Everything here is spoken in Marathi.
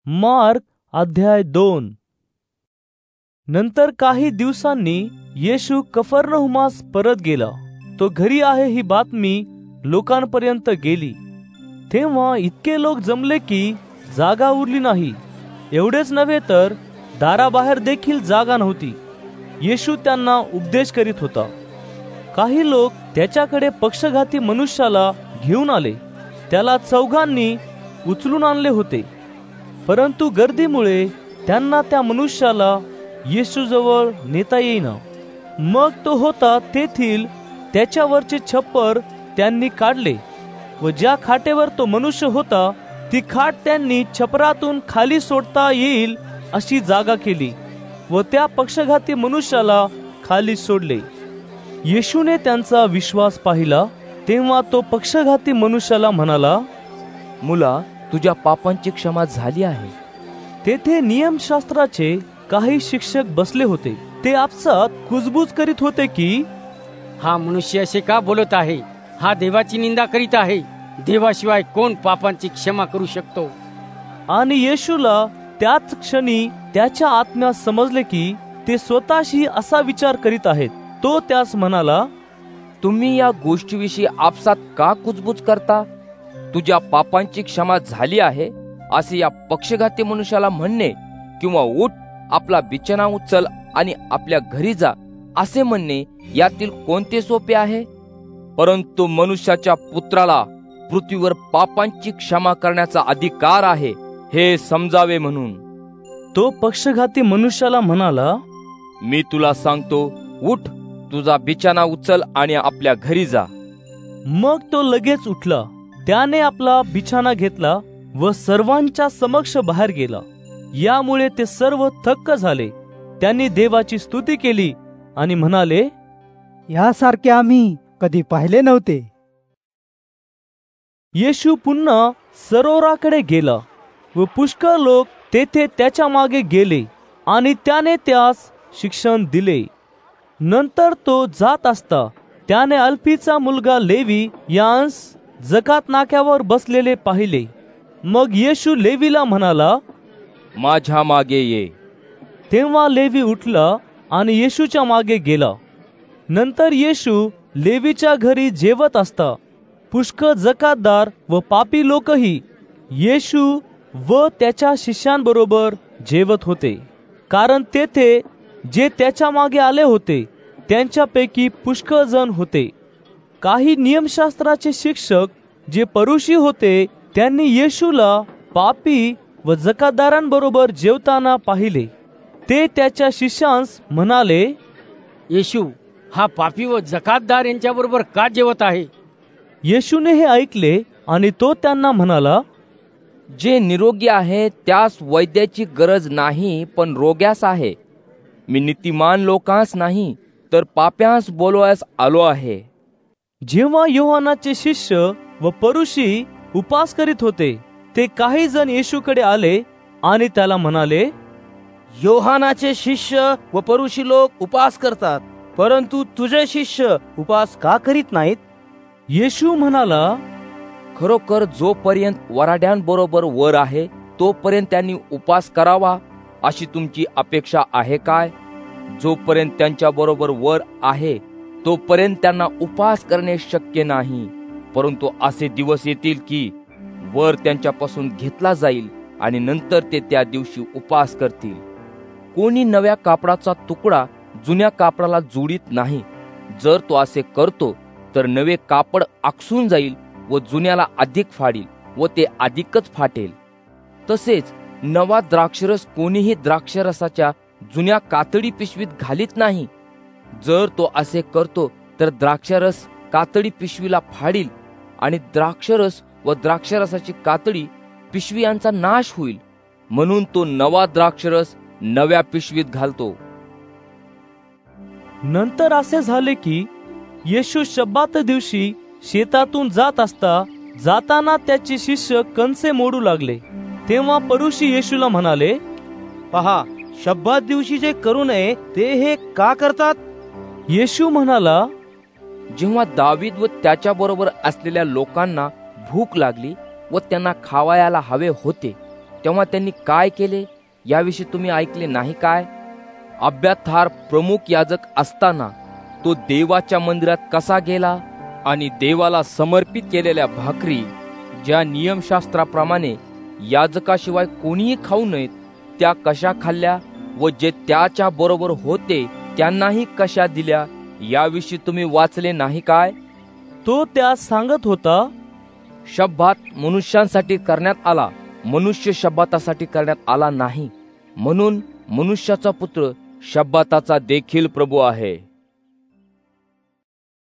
मार्क अध्याय 2. नंतर काही दिवसांनी येशू कफरनहुमास परत गेला. तो घरी आहे ही बातमी लोकांपर्यंत गेली. तेव्हा इतके लोक जमले की जागा उरली नाही. एवढेच नव्हे तर दाराबाहेर देखील जागा नव्हती. येशू त्यांना उपदेश करीत होता. काही लोक त्याच्याकडे पक्षघाती मनुष्याला घेऊन आले. त्याला चौघांनी उचलून आणले होते, परंतु गर्दीमुळे त्यांना त्या मनुष्याला येशूजवळ नेता येईना. मग तो होता तेथील त्याच्यावरचे छप्पर त्यांनी काढले व ज्या खाटेवर तो मनुष्य होता ती खाट त्यांनी छपरातून खाली सोडता येईल अशी जागा केली व त्या पक्षघाती मनुष्याला खाली सोडले. येशूने त्यांचा विश्वास पाहिला तेव्हा तो पक्षघाती मनुष्याला म्हणाला, मुला, तुझ्या पापांची क्षमा झाली आहे. तेथे नियमशास्त्राचे काही शिक्षक बसले होते. ते आपसात कुजबूज करीत होते की हा मनुष्य असे का बोलत आहे? हा देवाची निंदा करीत आहे. देवाशिवाय कोण पापांची क्षमा करू शकतो? आणि येशूला त्याच क्षणी त्याच्या आत्म्यात समजले की ते स्वतःशी असा विचार करीत आहेत. तो त्यास म्हणाला, तुम्ही या गोष्टीविषयी आपसात का कुजबूज करता? तुझ्या पापांची क्षमा झाली आहे असे या पक्षघाती मनुष्याला म्हणणे किंवा उठ, आपला बिछाना उचल आणि आपल्या घरी जा असे म्हणणे यातील कोणते सोपे आहे? परंतु मनुष्याच्या पुत्राला पृथ्वीवर पापांची क्षमा करण्याचा अधिकार आहे हे समजावे म्हणून. तो पक्षघाती मनुष्याला म्हणाला, मी तुला सांगतो, उठ, तुझा बिछाना उचल आणि आपल्या घरी जा. मग तो लगेच उठला. त्याने आपला बिछाना घेतला व सर्वांच्या समक्ष बाहेर गेला. यामुळे ते सर्व थक्क झाले. त्यांनी देवाची स्तुती केली आणि म्हणाले, यासारखे आम्ही कधी पाहिले नव्हते. येशू पुन्हा सरोवराकडे गेला व पुष्कळ लोक तेथे त्याच्या मागे गेले आणि त्याने त्यास शिक्षण दिले. नंतर तो जात असता त्याने अल्फीचा मुलगा लेवी यांस जकात नाक्यावर बसलेले पाहिले. मग येशू लेवीला म्हणाला, माझ्या मागे ये. तेव्हा लेवी उठला आणि येशूच्या मागे गेला. नंतर येशू लेवीच्या घरी जेवत असता पुष्कळ जकातदार व पापी लोकही येशू व त्याच्या शिष्यांबरोबर जेवत होते. कारण तेथे जे त्याच्या मागे आले होते त्यांच्यापैकी पुष्कळ जण होते. काही नियमशास्त्राचे शिक्षक जे परुषी होते त्यांनी येशूला पापी व जकातदारांबरोबर जेवताना पाहिले. ते त्याच्या शिष्यांस म्हणाले, येशू हा पापी व जकातदार यांच्याबरोबर का जेवत आहे? येशूने हे ऐकले आणि तो त्यांना म्हणाला, जे निरोगी आहे त्यास वैद्याची गरज नाही, पण रोग्यास आहे. मी नीतिमान लोकांस नाही तर पाप्यांस बोलवायस आलो आहे. जेव्हा योहानाचे शिष्य व परुषी उपास करीत होते ते काही जण येशूकडे आले आणि त्याला म्हणाले, योहानाचे शिष्य व परुषी लोक उपास करतात, परंतु तुझे शिष्य उपास का करीत नाहीत? येशू म्हणाला, खरोखर जोपर्यंत वराड्यांबरोबर वर आहे तोपर्यंत त्यांनी उपास करावा अशी तुमची अपेक्षा आहे काय? जोपर्यंत त्यांच्या बरोबर वर आहे तोपर्यंत त्यांना उपास करणे शक्य नाही. परंतु असे दिवस येतील की वर त्यांच्यापासून घेतला जाईल आणि नंतर ते त्या दिवशी उपास करतील. कोणी नव्या कापडाचा तुकडा जुन्या कापडाला जोडीत नाही. जर तो असे करतो तर नवे कापड आकसून जाईल व जुन्याला अधिक फाडील व ते अधिकच फाटेल. तसेच नवा द्राक्षरस कोणीही द्राक्षरसाच्या जुन्या कातडी पिशवीत घालीत नाही. जर तो असे करतो तर द्राक्षरस कातडी पिशवीला फाडील आणि द्राक्षरस व द्राक्षरसाची कातडी पिशवी यांचा नाश होईल. म्हणून तो नवा द्राक्षरस नव्या पिशवीत घालतो. नंतर असे झाले की येशू शब्बात दिवशी शेतातून जात असता जाताना त्याचे शिष्य कणसे मोडू लागले. तेव्हा परुषी येशूला म्हणाले, पहा, शब्बात दिवशी जे करू नये ते हे का करतात? येशू म्हणाला, जेव्हा दावीद व त्याच्याबरोबर असलेल्या लोकांना भूक लागली व त्यांना खावायला हवे होते तेव्हा त्यांनी काय केले याविषयी तुम्ही ऐकले नाही काय? अब्याथार प्रमुख याजक असताना तो देवाच्या मंदिरात कसा गेला आणि देवाला समर्पित केलेल्या भाकरी ज्या नियमशास्त्राप्रमाणे याजकाशिवाय कोणीही खाऊ नयेत त्या कशा खाल्ल्या व जे त्याच्या बरोबर होते त्यांनाही कशा दिल्या याविषयी तुम्ही वाचले नाही काय? तो त्यास सांगत होता, शब्बात मनुष्यांसाठी करण्यात आला, मनुष्य शब्बातासाठी करण्यात आला नाही. म्हणून मनुष्याचा पुत्र शब्बाताचा देखील प्रभू आहे.